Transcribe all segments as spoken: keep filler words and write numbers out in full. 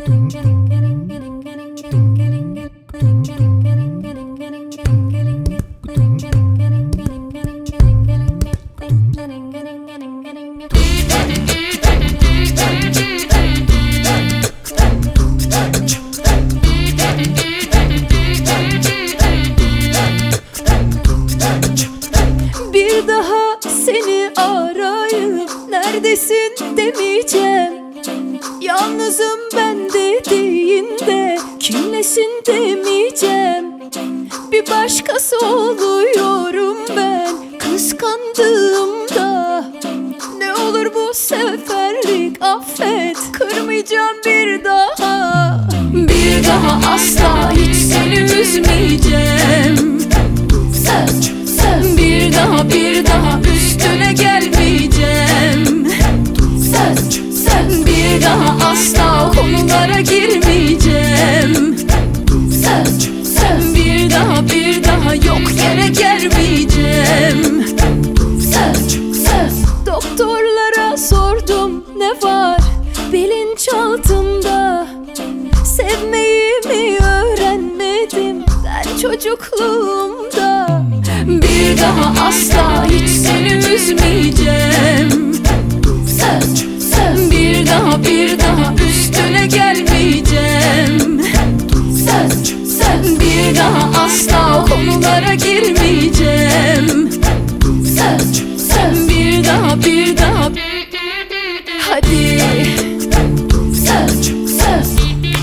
Bir daha seni arayıp neredesin demeyeceğim. Yalnızım ben dediğinde kimlesin demeyeceğim. Bir başkası oluyorum ben kıskandığımda. Ne olur bu seferlik affet, kırmayacağım bir daha. Bir daha asla hiç seni üzmeyeceğim. Söz, söz. Bir daha bir daha üstüne gelmeyeceğim. Söz, söz. Bir daha asla konulara girmeyeceğim. Söz, söz. Bir daha bir daha yok yere gelmeyeceğim. Söz, söz. Doktorlara sordum ne var bilinçaltımda. Sevmeyi mi öğrenmedim ben çocukluğumda. Bir daha asla hiç seni üzmeyeceğim. Söz, söz. Bir daha bir daha üstüne gelmeyeceğim. Söz, söz. Bir daha asla konulara girmeyeceğim. Söz, söz. Bir daha bir daha hadi. Söz, söz.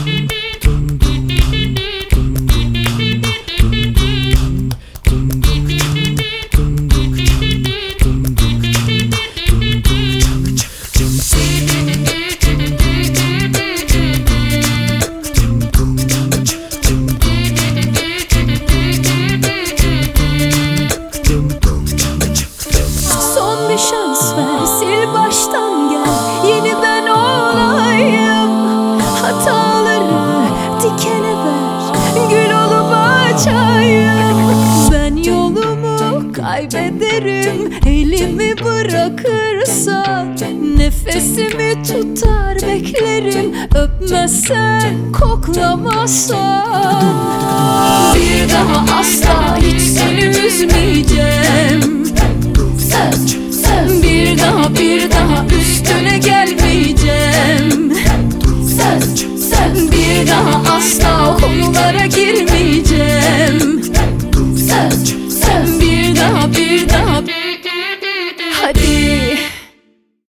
Son bir şans ver, sil baştan gel, yeniden olayım. Hataları dikene ver, gül olup açayım. Ben yolumu kaybederim, elimi bırakırsan. Nefesimi tutar beklerim, öpmezsen, koklamazsan. Bir daha asla hiç seni üzmeyeceğim. Söz, söz. Bir daha bir daha üst